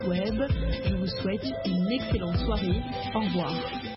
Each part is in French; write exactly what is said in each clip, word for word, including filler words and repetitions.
Web, je vous souhaite une excellente soirée. Au revoir.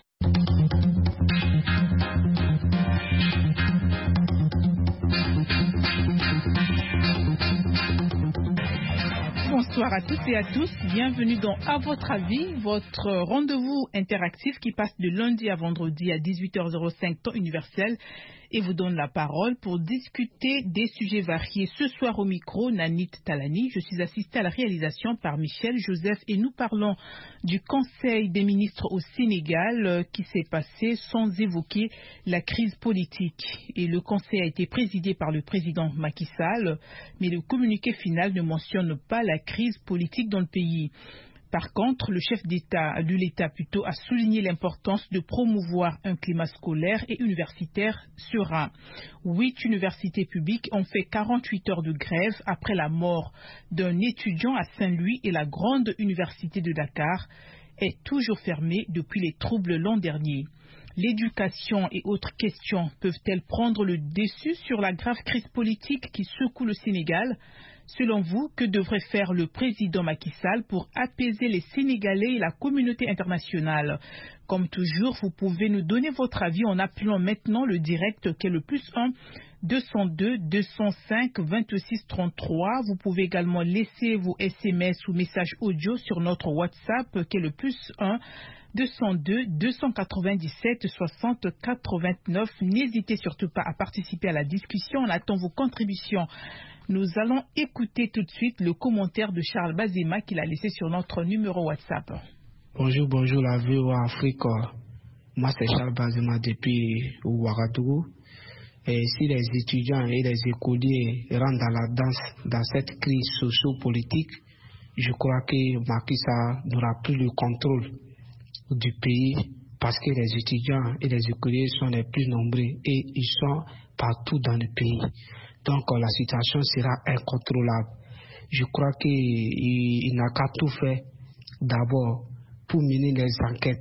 Bonsoir à toutes et à tous, bienvenue dans À votre avis, votre rendez-vous interactif qui passe de lundi à vendredi à dix-huit heures cinq temps universel et vous donne la parole pour discuter des sujets variés. Ce soir au micro, Nanit Talani, je suis assistée à la réalisation par Michel Joseph et nous parlons du Conseil des ministres au Sénégal qui s'est passé sans évoquer la crise politique. Et le Conseil a été présidé par le président Macky Sall, mais le communiqué final ne mentionne pas la crise politique dans le pays. Par contre, le chef d'État, de l'État plutôt, a souligné l'importance de promouvoir un climat scolaire et universitaire serein. Huit universités publiques ont fait quarante-huit heures de grève après la mort d'un étudiant à Saint-Louis et la grande université de Dakar est toujours fermée depuis les troubles l'an dernier. L'éducation et autres questions peuvent-elles prendre le dessus sur la grave crise politique qui secoue le Sénégal ? Selon vous, que devrait faire le président Macky Sall pour apaiser les Sénégalais et la communauté internationale? Comme toujours, vous pouvez nous donner votre avis en appelant maintenant le direct qui est le plus un deux zéro deux deux zéro cinq vingt-six trente-trois. Vous pouvez également laisser vos S M S ou messages audio sur notre WhatsApp qui est le plus un deux zéro deux deux cent quatre-vingt-dix-sept soixante quatre-vingt-neuf. N'hésitez surtout pas à participer à la discussion. On attend vos contributions. Nous allons écouter tout de suite le commentaire de Charles Bazema qu'il a laissé sur notre numéro WhatsApp. Bonjour, bonjour la V O A Afrique. Moi c'est Charles Bazema depuis Ouagadougou. Et si les étudiants et les écoliers rentrent dans la danse, dans cette crise socio-politique, je crois que Macky Sall n'aura plus le contrôle du pays parce que les étudiants et les écoliers sont les plus nombreux et ils sont partout dans le pays. Donc la situation sera incontrôlable. Je crois qu'il il n'a qu'à tout faire d'abord pour mener les enquêtes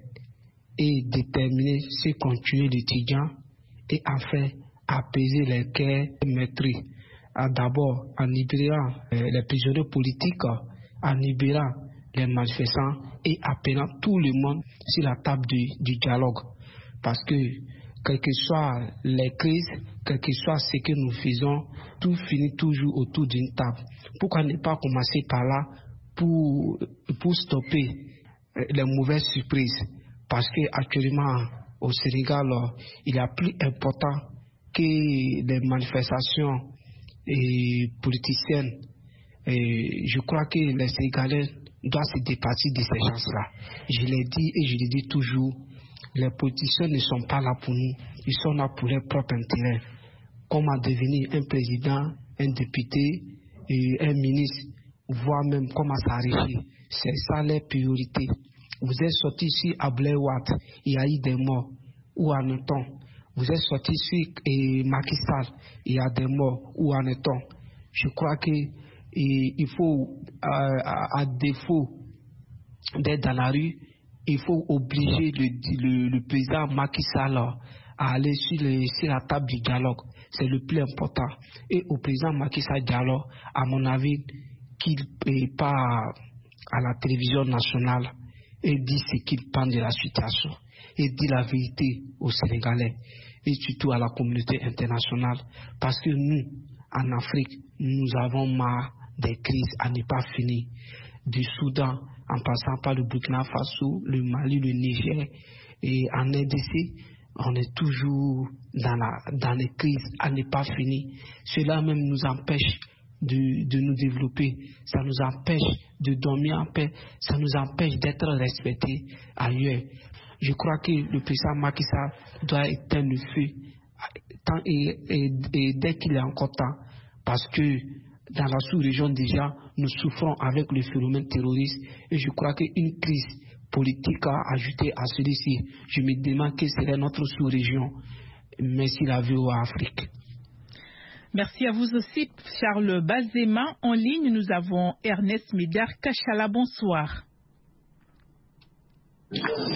et déterminer ce qu'ont tué l'étudiant et enfin apaiser les guerres meurtrières. D'abord en libérant les prisonniers politiques, en libérant les manifestants et appelant tout le monde sur la table du, du dialogue. Parce que quelles que soient les crises, quel que soit ce que nous faisons, tout finit toujours autour d'une table. Pourquoi ne pas commencer par là pour, pour stopper les mauvaises surprises? Parce qu'actuellement, au Sénégal, il y a plus important que les manifestations et politiciennes. Et je crois que les Sénégalais doivent se départir de ces gens-là. Je l'ai dit et je le dis toujours. Les politiciens ne sont pas là pour nous, ils sont là pour leur propre intérêt. Comment devenir un président, un député, et un ministre, voire même comment s'enrichir. C'est ça les priorités. Vous êtes sorti sur Ablaye Wade, il y a eu des morts, où en est-on? Vous êtes sorti sur eh, Macky Sall, il y a des morts, où en est-on? Je crois que eh, il faut, euh, à, à défaut d'être dans la rue, il faut obliger le, le, le président Macky Sall à aller sur, les, sur la table du dialogue. C'est le plus important. Et au président Macky Sall dialogue, à mon avis, qu'il ne pas à la télévision nationale et dit ce qu'il pense de la situation. Et dit la vérité aux Sénégalais et surtout à la communauté internationale. Parce que nous, en Afrique, nous avons marre des crises à ne pas finir. Du Soudan, en passant par le Burkina Faso, le Mali, le Niger et en R D C, on est toujours dans, la, dans les crises à ne pas finir. Cela même nous empêche de, de nous développer, ça nous empêche de dormir en paix, ça nous empêche d'être respectés ailleurs. Je crois que le président Macky Sall doit éteindre le feu tant et, et, et dès qu'il est encore temps, parce que dans la sous-région déjà, nous souffrons avec le phénomène terroriste et je crois qu'une crise politique a ajouté à celui-ci. Je me demande quelle serait notre sous-région. Merci la V O A Afrique. Merci à vous aussi, Charles Bazema. En ligne, nous avons Ernest Médard Kachala. Bonsoir.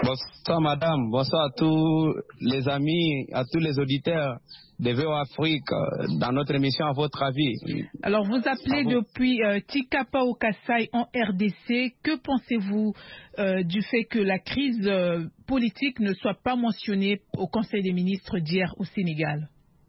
Bonsoir madame, bonsoir à tous les amis, à tous les auditeurs de V O Afrique dans notre émission À votre avis. Alors vous appelez depuis euh, Tikapa au Kasaï en R D C. Que pensez-vous euh, du fait que la crise euh, politique ne soit pas mentionnée au Conseil des ministres d'hier au Sénégal?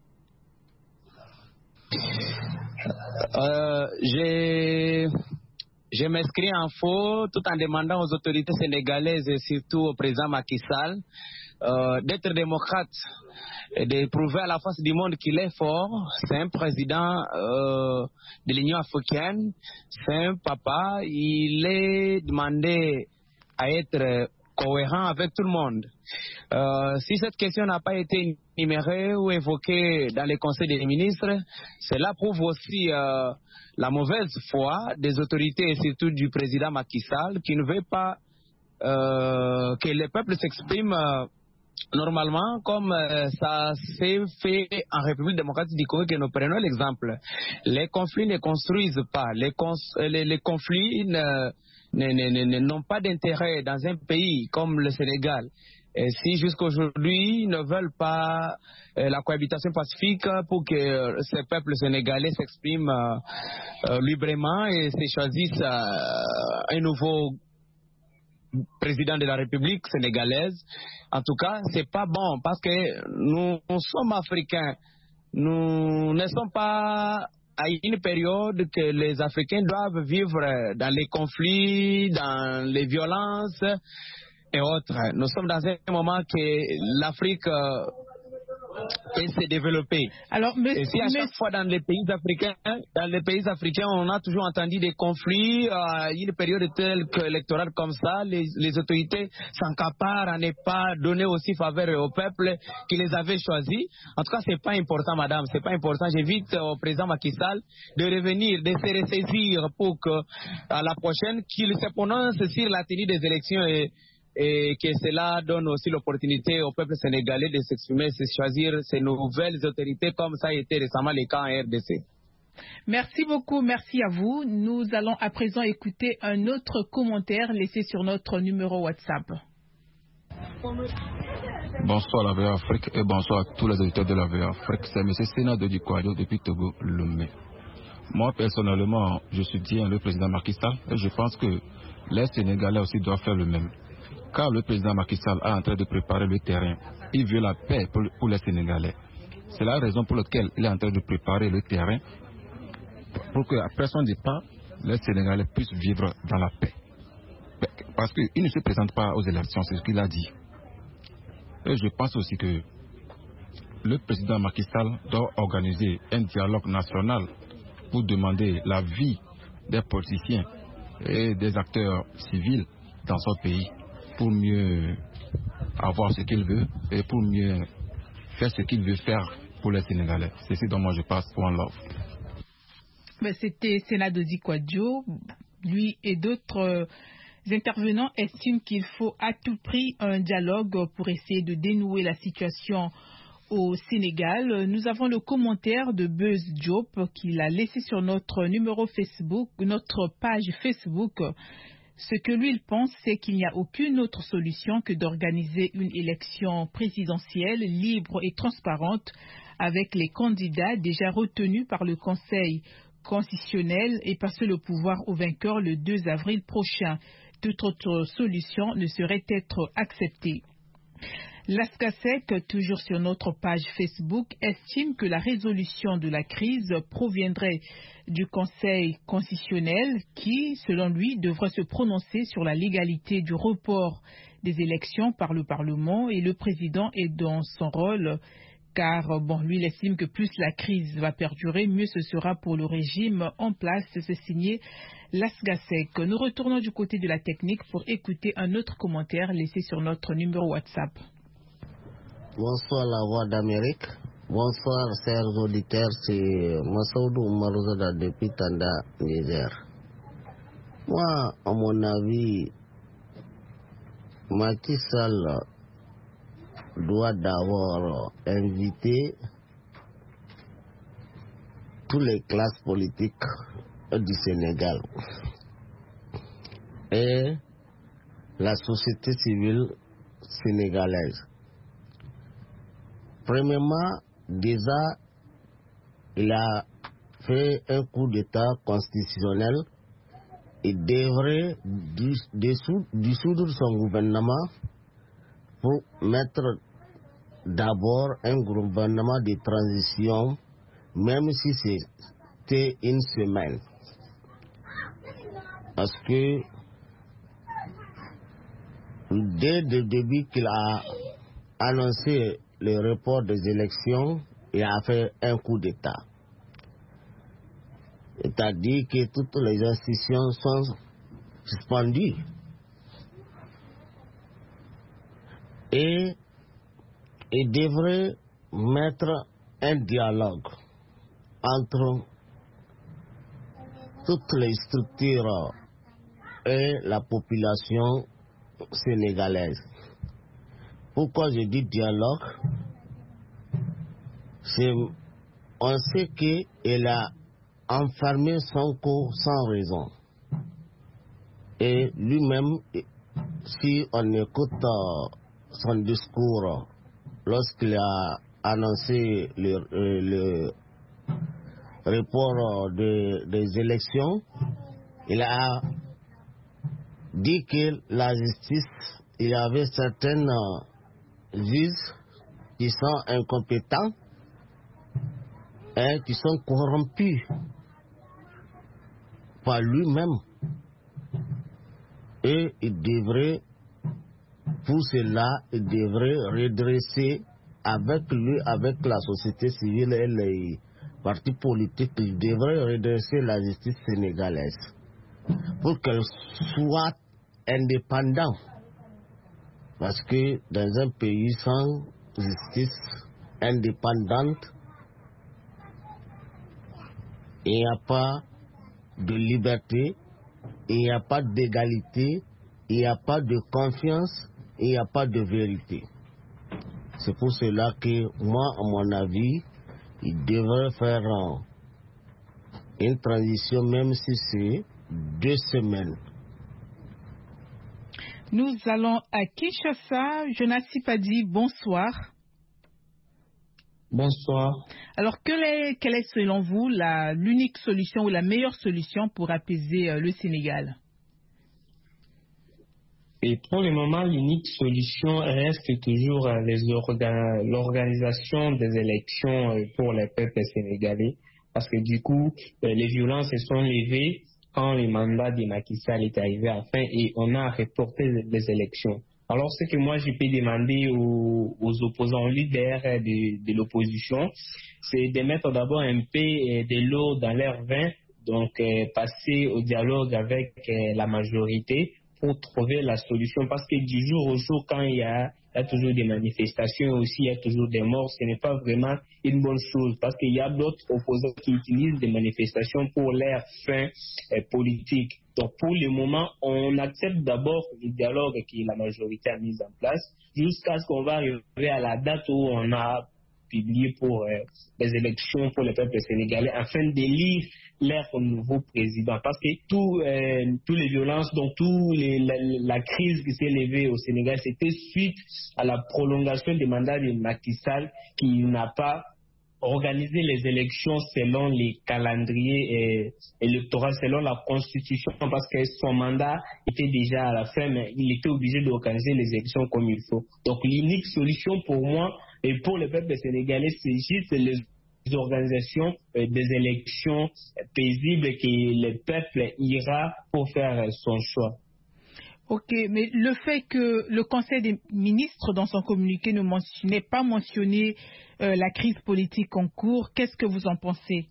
euh, J'ai... Je m'inscris en faux tout en demandant aux autorités sénégalaises et surtout au président Macky Sall euh, d'être démocrate et de prouver à la face du monde qu'il est fort. C'est un président euh, de l'Union africaine, c'est un papa, il est demandé à être cohérent avec tout le monde. Euh, si cette question n'a pas été énumérée ou évoquée dans les conseils des ministres, cela prouve aussi euh, la mauvaise foi des autorités et surtout du président Macky Sall qui ne veut pas euh, que le peuple s'exprime euh, normalement comme euh, ça s'est fait en République démocratique du Congo, que nous prenons l'exemple. Les conflits ne construisent pas, les, cons les, les conflits ne n'ont pas d'intérêt dans un pays comme le Sénégal. Et si jusqu'aujourd'hui ils ne veulent pas euh, la cohabitation pacifique pour que euh, ces peuples sénégalais s'expriment euh, euh, librement et se choisissent euh, un nouveau président de la République sénégalaise, en tout cas c'est pas bon parce que nous, nous sommes africains, nous ne sommes pas à une période que les Africains doivent vivre dans les conflits, dans les violences et autres. Nous sommes dans un moment que l'Afrique euh, peut se développer. Alors, mais, et si à chaque mais... fois dans les pays africains, dans les pays africains, on a toujours entendu des conflits, à euh, une période telle que électorale comme ça, les, les autorités s'encaparent à ne pas donner aussi faveur au peuple qui les avait choisis. En tout cas, c'est pas important, madame, c'est pas important. J'invite au président Macky Sall de revenir, de se ressaisir pour que à la prochaine qu'il se prononce sur la tenue des élections et et que cela donne aussi l'opportunité au peuple sénégalais de s'exprimer, de choisir ces nouvelles autorités comme ça a été récemment le cas en R D C. Merci beaucoup, merci à vous. Nous allons à présent écouter un autre commentaire laissé sur notre numéro WhatsApp. Bonsoir la V O Afrique et bonsoir à tous les auditeurs de la V O Afrique. C'est M. Sénat de Dikwadio depuis Togo, Lomé. Moi personnellement, je soutiens le président Macky Sall et je pense que les Sénégalais aussi doivent faire le même. Car le président Macky Sall est en train de préparer le terrain. Il veut la paix pour, pour les Sénégalais. C'est la raison pour laquelle il est en train de préparer le terrain pour qu'après son départ, les Sénégalais puissent vivre dans la paix. Parce qu'il ne se présente pas aux élections, c'est ce qu'il a dit. Et je pense aussi que le président Macky Sall doit organiser un dialogue national pour demander l'avis des politiciens et des acteurs civils dans son pays, pour mieux avoir ce qu'il veut et pour mieux faire ce qu'il veut faire pour les Sénégalais. C'est ce dont moi je passe pour un love. C'était Sénat de Dikwadio. Lui et d'autres euh, intervenants estiment qu'il faut à tout prix un dialogue pour essayer de dénouer la situation au Sénégal. Nous avons le commentaire de Buzz Diop qu'il a laissé sur notre numéro Facebook, notre page Facebook. Ce que lui il pense, c'est qu'il n'y a aucune autre solution que d'organiser une élection présidentielle libre et transparente avec les candidats déjà retenus par le Conseil constitutionnel et passer le pouvoir au vainqueur le deux avril prochain. Toute autre solution ne saurait être acceptée. L'Ascasec, toujours sur notre page Facebook, estime que la résolution de la crise proviendrait du Conseil constitutionnel qui, selon lui, devrait se prononcer sur la légalité du report des élections par le Parlement et le président est dans son rôle car bon, lui il estime que plus la crise va perdurer, mieux ce sera pour le régime en place. C'est signé l'Asgasec. Nous retournons du côté de la technique pour écouter un autre commentaire laissé sur notre numéro WhatsApp. Bonsoir la voix d'Amérique. Bonsoir chers auditeurs, c'est Massaoudou Marouzada depuis Tanda, Niger. Moi, à mon avis, Macky Sall doit d'abord inviter toutes les classes politiques du Sénégal et la société civile sénégalaise. Premièrement, déjà, il a fait un coup d'État constitutionnel. Il devrait dissoudre son gouvernement pour mettre d'abord un gouvernement de transition, même si c'était une semaine. Parce que dès le début qu'il a annoncé le report des élections, il a fait un coup d'État. C'est-à-dire que toutes les institutions sont suspendues. Et il devrait mettre un dialogue entre toutes les structures et la population sénégalaise. Pourquoi je dis dialogue? C'est, on sait qu'il a enfermé son corps sans raison. Et lui-même, si on écoute son discours lorsqu'il a annoncé le, le report de, des élections, il a dit que la justice, il y avait certaines juges qui sont incompétents et qui sont corrompus par lui-même. Et il devrait, pour cela, il devrait redresser avec lui, avec la société civile et les partis politiques, il devrait redresser la justice sénégalaise pour qu'elle soit indépendante. Parce que dans un pays sans justice indépendante, il n'y a pas de liberté, il n'y a pas d'égalité, il n'y a pas de confiance, il n'y a pas de vérité. C'est pour cela que moi, à mon avis, il devrait faire une transition, même si c'est deux semaines. Nous allons à Kinshasa. Jonas Sipadi, bonsoir. Bonsoir. Alors, quelle est, quelle est selon vous la, l'unique solution ou la meilleure solution pour apaiser euh, le Sénégal? Et pour le moment, l'unique solution reste toujours les orga- l'organisation des élections pour les peuples sénégalais. Parce que du coup, les violences se sont levées quand le mandat de Macky Sall est arrivé à fin et on a reporté les élections. Alors, ce que moi, je peux demander aux, aux opposants leaders de, de l'opposition, c'est de mettre d'abord un peu de l'eau dans leur vin, donc euh, passer au dialogue avec euh, la majorité pour trouver la solution. Parce que du jour au jour, quand il y a, il y a toujours des manifestations aussi, il y a toujours des morts, ce n'est pas vraiment une bonne chose. Parce qu'il y a d'autres opposants qui utilisent des manifestations pour leur fin euh, politique. Donc pour le moment, on accepte d'abord le dialogue que la majorité a mis en place jusqu'à ce qu'on va arriver à la date où on a publié pour euh, les élections pour le peuple sénégalais afin d'élire leur nouveau président. Parce que tout, euh, toutes les violences, donc tout les, la, la crise qui s'est levée au Sénégal, c'était suite à la prolongation des mandats de Macky Sall qui n'a pas organiser les élections selon les calendriers électoraux, selon la Constitution, parce que son mandat était déjà à la fin, mais il était obligé d'organiser les élections comme il faut. Donc l'unique solution pour moi et pour le peuple sénégalais, c'est juste les organisations des élections paisibles que le peuple ira pour faire son choix. Ok, mais le fait que le Conseil des ministres, dans son communiqué, ne mentionnait pas mentionné euh, la crise politique en cours, qu'est-ce que vous en pensez?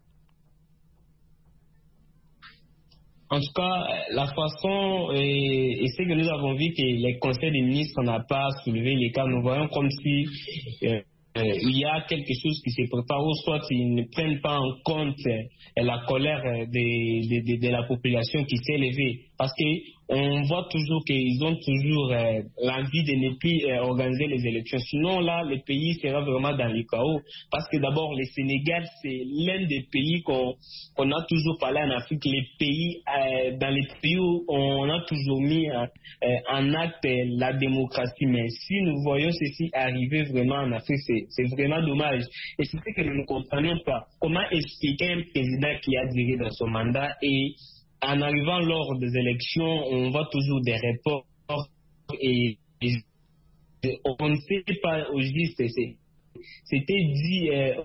En tout cas, la façon et, et ce que nous avons vu que le Conseil des ministres n'a pas soulevé les cas, nous voyons comme si euh, euh, il y a quelque chose qui se prépare, ou soit ils ne prennent pas en compte euh, la colère de, de, de, de la population qui s'est levée. Parce que on voit toujours qu'ils ont toujours euh, l'envie de ne plus euh, organiser les élections. Sinon, là, le pays sera vraiment dans le chaos. Parce que d'abord, le Sénégal, c'est l'un des pays qu'on qu'on a toujours parlé en Afrique, les pays, euh, dans les pays où on a toujours mis euh, euh, en acte euh, la démocratie. Mais si nous voyons ceci arriver vraiment en Afrique, c'est vraiment dommage. Et c'est ce que nous ne comprenons pas. Comment expliquer un président qui a duré dans son mandat et en arrivant lors des élections, on voit toujours des reports et, et on ne sait pas au juste. C'était dit. Euh...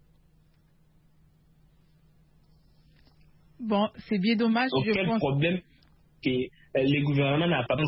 Bon, c'est bien dommage. Auquel je pense... problème que euh, le gouvernement n'a pas.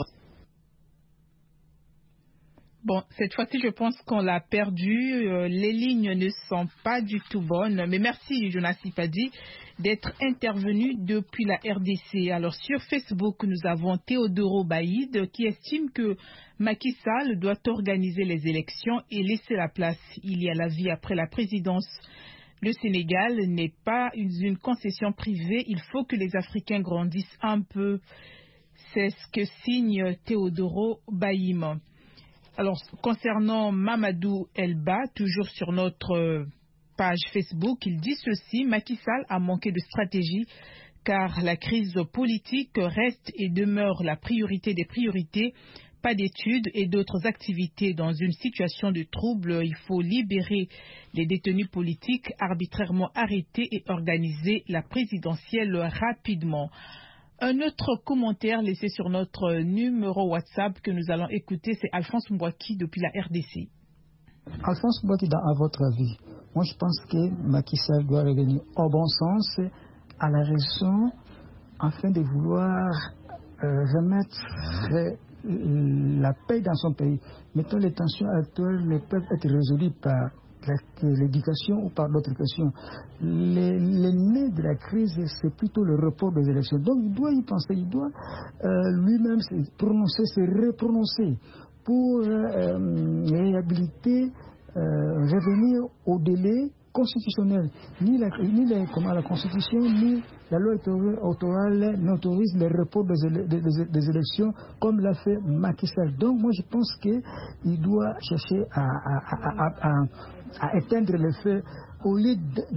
Bon, cette fois-ci, je pense qu'on l'a perdu. Euh, les lignes ne sont pas du tout bonnes. Mais merci, Jonas Ipadi, d'être intervenu depuis la R D C. Alors, sur Facebook, nous avons Théodoro Baïd qui estime que Macky Sall doit organiser les élections et laisser la place. Il y a la vie après la présidence. Le Sénégal n'est pas une, une concession privée. Il faut que les Africains grandissent un peu. C'est ce que signe Théodoro Baïm. Alors, concernant Mamadou Elba, toujours sur notre page Facebook, il dit ceci: Macky Sall a manqué de stratégie car la crise politique reste et demeure la priorité des priorités. Pas d'études et d'autres activités. Dans une situation de trouble, il faut libérer les détenus politiques arbitrairement arrêtés et organiser la présidentielle rapidement. Un autre commentaire laissé sur notre numéro WhatsApp que nous allons écouter, c'est Alphonse Mbouaki depuis la R D C. Alphonse Mbouaki, à votre avis, moi je pense que Macky Sall doit revenir au bon sens, à la raison, afin de vouloir euh, remettre euh, la paix dans son pays. Mettons, les tensions actuelles ne peuvent être résolues par l'éducation ou par d'autres questions. Les, les nez de la crise, c'est plutôt le report des élections. Donc il doit y penser, il doit euh, lui-même se prononcer, se reprononcer pour euh, réhabiliter, euh, revenir au délai constitutionnel. Ni la, ni la, comment, la Constitution, ni la loi électorale n'autorise le report des, des, des, des élections comme l'a fait Macky Sall. Donc moi je pense qu'il doit chercher à, à, à, à, à, à éteindre le feu au lieu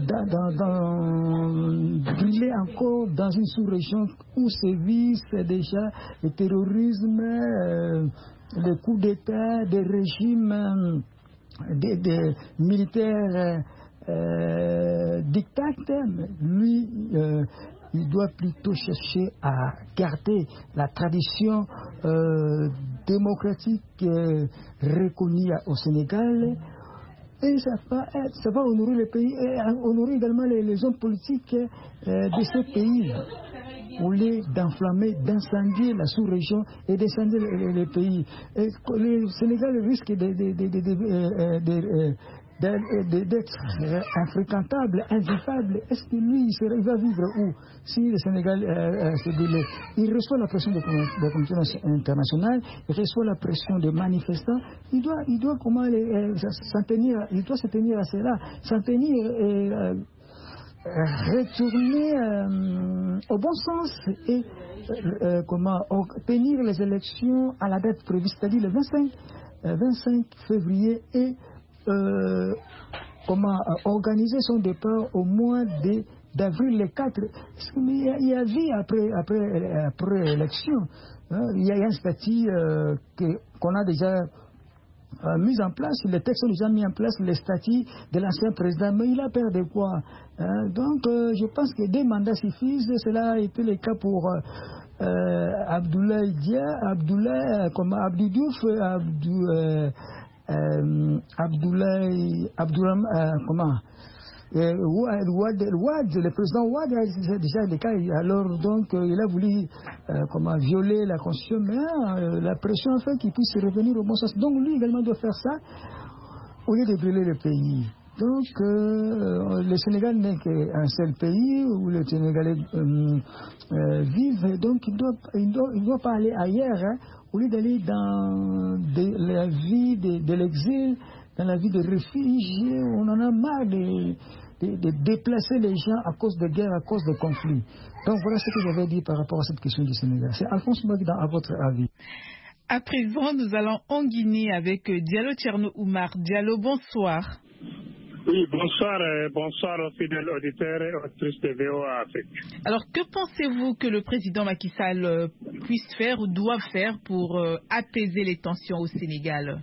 de brûler encore dans une sous-région où sévissent déjà le terrorisme, euh, le coup d'État, des régimes, euh, des, des militaires Euh, dictate. Lui, euh, il doit plutôt chercher à garder la tradition euh, démocratique euh, reconnue au Sénégal, et ça va, être, ça va honorer le pays et honorer également les, les hommes politiques euh, de ce pays, au lieu d'enflammer, d'incendier la sous-région et d'incendier le, le, le pays. Et le Sénégal risque de, de, de, de, de, de, de, de d'être infréquentable, invivable. Est-ce que lui, il, sera, il va vivre où si le Sénégal euh, se délai? Il reçoit la pression de la communauté internationale, il reçoit la pression des manifestants. Il doit, il doit comment euh, s'en tenir, il doit se tenir à cela, s'en tenir et euh, retourner euh, au bon sens et euh, comment tenir les élections à la date prévue, c'est-à-dire le vingt-cinq, euh, vingt-cinq février et Euh, comment euh, organiser son départ au mois d'avril le quatre. Il y a, il y a vie après, après, après l'élection. Hein. Il y a un statut euh, qu'on a déjà euh, mis en place, les textes sont déjà mis en place, le statut de l'ancien président, mais il a peur de quoi hein. Donc euh, je pense que deux mandats suffisent. Cela a été le cas pour euh, euh, Abdoulaye Dia, Abdoulaye, comme Abdou Diouf, Abdou... Euh, Euh, Abdoulaye, Abdoulaye, euh, comment euh, Ouad, Ouad, le président Ouad, c'est déjà le cas. Alors donc euh, il a voulu euh, comment violer la constitution, mais euh, la pression a fait qu'il puisse revenir au bon sens. Donc lui également doit faire ça au lieu de brûler le pays. Donc euh, le Sénégal n'est qu'un seul pays où les Sénégalais euh, euh, vivent. Donc il doit, il doit, il doit pas aller ailleurs. Hein. Au lieu d'aller dans de, la vie de, de l'exil, dans la vie de réfugiés, on en a marre de, de, de déplacer les gens à cause de guerres, à cause de conflits. Donc voilà ce que j'avais dit par rapport à cette question du Sénégal. C'est Alphonse Magda, à votre avis. À présent, nous allons en Guinée avec Diallo Tcherno Oumar. Diallo, bonsoir. Oui, bonsoir, euh, bonsoir aux fidèles auditeurs et auditrices de V O A Afrique. Alors, que pensez-vous que le président Macky Sall euh, puisse faire ou doit faire pour euh, apaiser les tensions au Sénégal?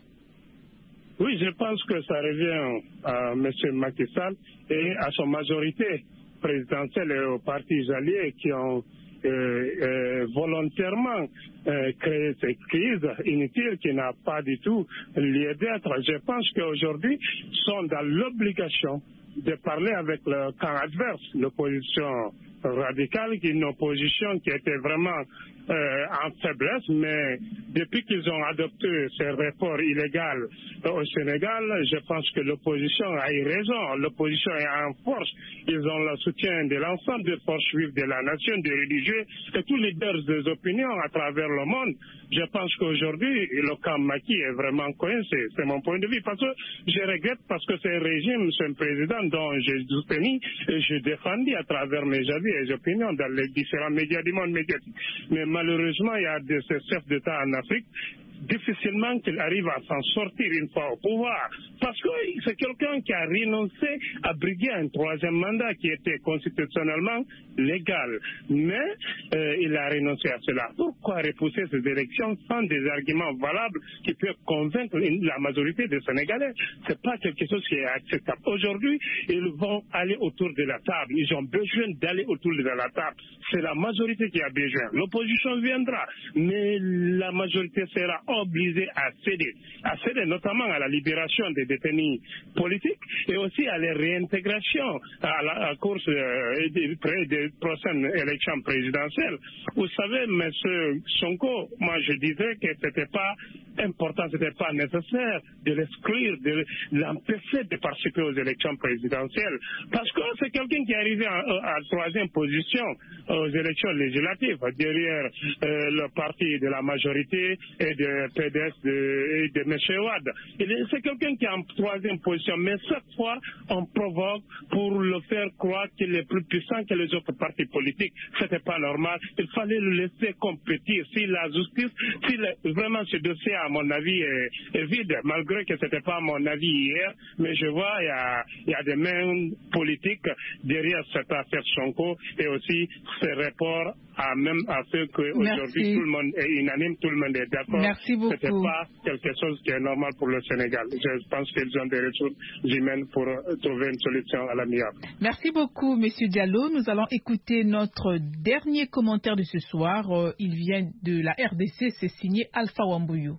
Oui, je pense que ça revient à M. Macky Sall et à son majorité présidentielle et aux partis alliés qui ont euh, euh, volontairement euh, créé cette crise inutile qui n'a pas du tout lieu d'être. Je pense qu'aujourd'hui, ils sont dans l'obligation de parler avec le camp adverse, l'opposition radicale, qui est une opposition qui était vraiment euh, en faiblesse, mais depuis qu'ils ont adopté ces réformes illégales au Sénégal, je pense que l'opposition a eu raison. L'opposition est en force. Ils ont le soutien de l'ensemble des forces juives de la nation, des religieux et tous les leaders des opinions à travers le monde. Je pense qu'aujourd'hui, le camp Macky est vraiment coincé. C'est mon point de vue. Parce que je regrette parce que c'est un régime, c'est un président dont j'ai soutenu et j'ai défendu à travers mes avis et mes opinions dans les différents médias du monde médiatique. Mais malheureusement, il y a de ces chefs d'État en Afrique difficilement qu'il arrive à s'en sortir une fois au pouvoir. Parce que c'est quelqu'un qui a renoncé à briguer un troisième mandat qui était constitutionnellement légal. Mais euh, il a renoncé à cela. Pourquoi repousser ces élections sans des arguments valables qui peuvent convaincre la majorité des Sénégalais? Ce n'est pas quelque chose qui est acceptable. Aujourd'hui, ils vont aller autour de la table. Ils ont besoin d'aller autour de la table. C'est la majorité qui a besoin. L'opposition viendra, mais la majorité sera obligé à céder, à céder notamment à la libération des détenus politiques et aussi à la réintégration à la à course euh, des, des prochaines élections présidentielles. Vous savez, M. Sonko, moi je disais que ce n'était pas important, ce n'était pas nécessaire de l'exclure, de l'empêcher de participer aux élections présidentielles. Parce que c'est quelqu'un qui est arrivé à, à troisième position aux élections législatives, derrière euh, le parti de la majorité et de P D S de, de M. Ouad. C'est quelqu'un qui est en troisième position, mais cette fois, on provoque pour le faire croire qu'il est plus puissant que les autres partis politiques. Ce n'était pas normal. Il fallait le laisser compétir. Si la justice, si le, vraiment ce dossier, à mon avis, est, est vide, malgré que ce n'était pas mon avis hier, mais je vois il y a, il y a des mains politiques derrière cette affaire Sonko et aussi ces rapports à même à ce qu'aujourd'hui tout le monde est unanime, tout le monde est d'accord. Merci beaucoup. Ce n'est pas quelque chose qui est normal pour le Sénégal. Je pense qu'ils ont des ressources humaines pour trouver une solution à l'amiable. Merci beaucoup, M. Diallo. Nous allons écouter notre dernier commentaire de ce soir. Il vient de la R D C, c'est signé Alpha Wambouyou.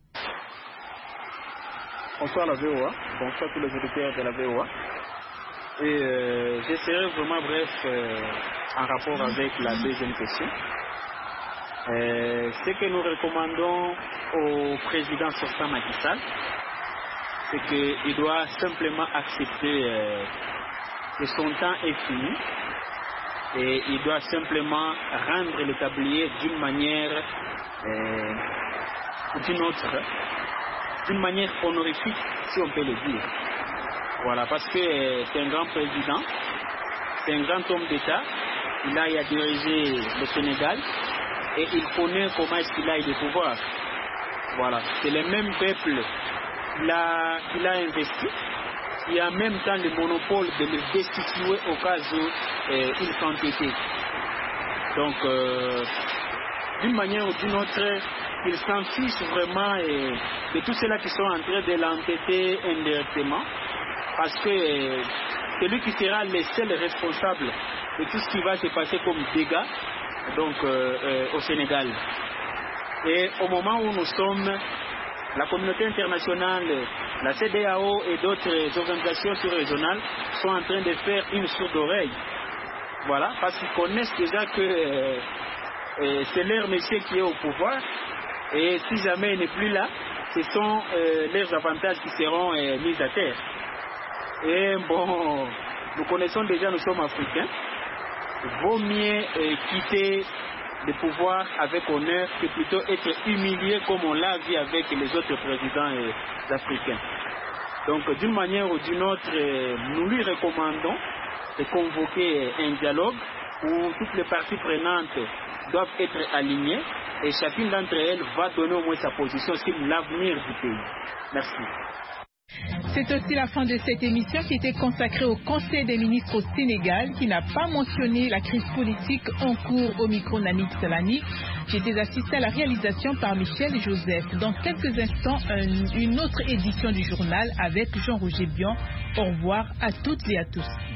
Bonsoir la V O A, bonsoir tous les auditeurs de la V O A. Et euh, je serai vraiment bref euh, en rapport avec la deuxième question. Euh, ce que nous recommandons au président sortant Macky Sall, c'est qu'il doit simplement accepter euh, que son temps est fini et il doit simplement rendre le tablier d'une manière euh, ou d'une autre, d'une manière honorifique, si on peut le dire. Voilà, parce que euh, c'est un grand président, c'est un grand homme d'État, il a, il a dirigé le Sénégal et il connaît comment est-ce qu'il a eu le pouvoir. Voilà, c'est le même peuple qu'il a, qu'il a investi, qui a en même temps le monopole de le destituer au cas où euh, il s'entêtait. Donc, euh, d'une manière ou d'une autre, il s'en fiche vraiment euh, de tous ceux-là qui sont en train de l'entêter indirectement. Parce que euh, c'est lui qui sera le seul responsable de tout ce qui va se passer comme dégâts donc, euh, euh, au Sénégal. Et au moment où nous sommes, la communauté internationale, la C D A O et d'autres organisations sur-régionales sont en train de faire une sourde oreille. Voilà, parce qu'ils connaissent déjà que euh, euh, c'est leur monsieur qui est au pouvoir. Et si jamais il n'est plus là, ce sont euh, leurs avantages qui seront euh, mis à terre. Et bon, nous connaissons déjà, nous sommes africains. Vaut mieux euh, quitter le pouvoir avec honneur que plutôt être humilié comme on l'a vu avec les autres présidents euh, africains. Donc d'une manière ou d'une autre, nous lui recommandons de convoquer un dialogue où toutes les parties prenantes doivent être alignées et chacune d'entre elles va donner au moins sa position sur l'avenir du pays. Merci. C'est aussi la fin de cette émission qui était consacrée au Conseil des ministres au Sénégal, qui n'a pas mentionné la crise politique en cours au micro Nanik Salani. J'étais assisté à la réalisation par Michel Joseph. Dans quelques instants, un, une autre édition du journal avec Jean-Roger Bion. Au revoir à toutes et à tous.